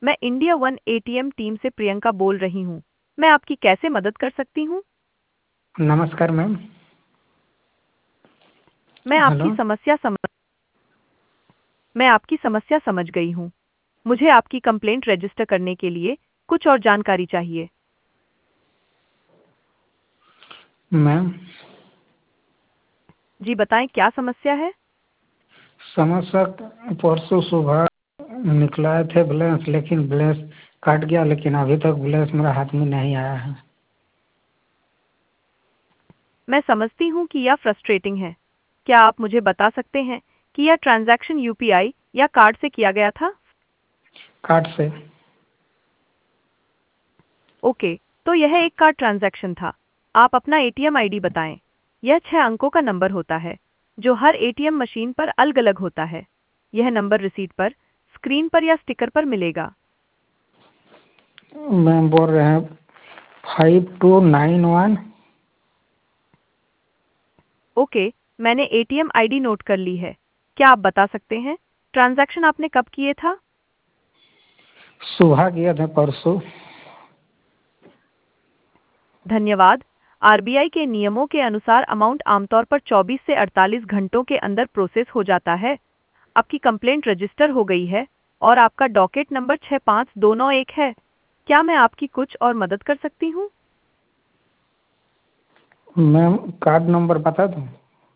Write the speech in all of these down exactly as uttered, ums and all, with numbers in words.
मैं India one ATM team से प्रियंका बोल रही हूँ। मैं आपकी कैसे मदद कर सकती हूँ? नमस्कार मैम। मैं आपकी हेलो। समस्या समझ मैं आपकी समस्या समझ गई हूँ। मुझे आपकी कंप्लेंट रजिस्टर करने के लिए कुछ और जानकारी चाहिए। मैम, जी बताएं, क्या समस्या है? समस्या परसों सुबह निकलाए थे बैलेंस, लेकिन बैलेंस कट गया, लेकिन अभी तक बैलेंस मेरा हाथ में नहीं आया है। मैं समझती हूँ कि यह फ्रस्ट्रेटिंग है। क्या आप मुझे बता सकते हैं कि यह ट्रांजैक्शन यूपीआई या कार्ड से किया गया था? कार्ड से। ओके, तो यह एक कार्ड ट्रांजैक्शन था। आप अपना एटीएम आईडी बताएं। यह छह अंकों का नंबर होता है, जो हर एटीएम मशीन पर अलग-अलग होता है। यह नंबर रिसीट पर, स्क्रीन पर या स्टिकर पर मिलेगा। मैम बोल रहे हैं five two nine one. Okay, मैंने एटीएम आईडी नोट कर ली है। क्या आप बता सकते हैं ट्रांजैक्शन आपने कब किए था? सुबह किया था परसों। धन्यवाद। आरबीआई के नियमों के अनुसार अमाउंट आमतौर पर चौबीस से अड़तालीस घंटों के अंदर प्रोसेस हो जाता है। आपकी कंप्लेंट रजिस्टर हो गई है और आपका डॉकेट नंबर छह पाँच दो नौ एक है। क्या मैं आपकी कुछ और मदद कर सकती हूँ? मैम, कार्ड नंबर बता दूं?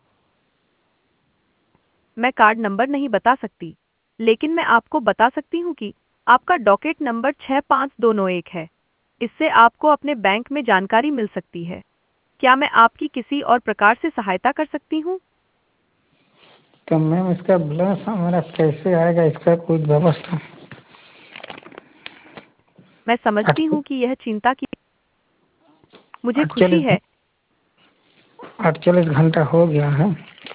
मैं कार्ड नंबर नहीं बता सकती, लेकिन मैं आपको बता सकती हूँ कि आपका डॉकेट नंबर छह पाँच दो नौ एक है। इससे आपको अपने बैंक में जानकारी मिल सकती है। क्या मैं आपकी किसी और प्रकार से सहायता कर सकती हूँ? तो मैम, इसका बैलेंस हमारा कैसे आएगा, इसका कोई व्यवस्था? मैं समझती हूँ कि यह चिंता की मुझे खुशी अड़तालीस है। अड़तालीस घंटा हो गया है।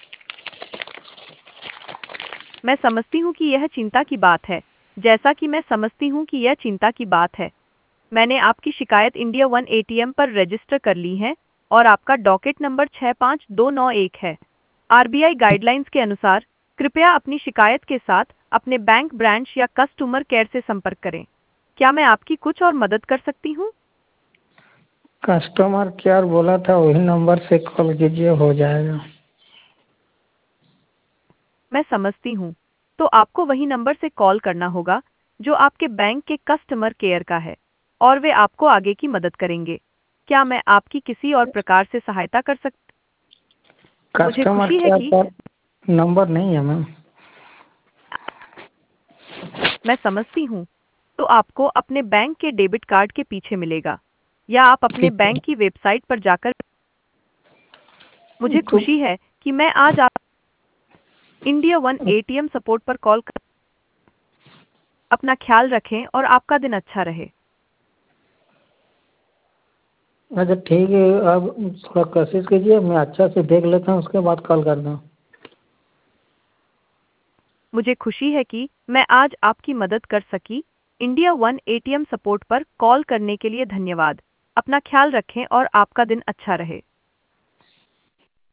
मैं समझती हूँ कि यह चिंता की बात है। जैसा कि मैं समझती हूँ कि यह चिंता की बात है। मैंने आपकी शिकायत इंडिया वन एटीएम पर रजिस्टर कर ली है और आपका डॉकेट नंबर छह पाँच दो नौ एक है। आरबीआई गाइडलाइंस के अनुसार कृपया अपनी शिकायत के साथ अपने बैंक ब्रांच या कस्टमर केयर से संपर्क करें। क्या मैं आपकी कुछ और मदद कर सकती हूँ? कस्टमर केयर बोला था वही नंबर से कॉल कीजिए, हो जाएगा। मैं समझती हूँ। तो आपको वही नंबर से कॉल करना होगा जो आपके बैंक के कस्टमर केयर का है, और वे आपको आगे की मदद करेंगे। क्या मैं आपकी किसी और प्रकार से सहायता कर सकती? मुझे कस्टमर खुशी है केयर कि का नंबर नहीं है मैम। मैं समझती हूँ। तो आपको अपने बैंक के डेबिट कार्ड के पीछे मिलेगा, या आप अपने ठीक है। बैंक की वेबसाइट पर जाकर। मुझे तो खुशी है कि मैं आज आप इंडिया वन एटीएम सपोर्ट पर कॉल कर। अपना ख्याल रखें और आपका दिन अच्छा रहे। अच्छा ठीक है, अब थोड़ा कोशिश कीजिए, मैं अच्छा से देख लेता हूँ, उसके बाद कॉल करता हूँ। मुझे खुशी है कि मैं आज आपकी मदद कर सकी। इंडिया वन एटीएम सपोर्ट पर कॉल करने के लिए धन्यवाद। अपना ख्याल रखें और आपका दिन अच्छा रहे।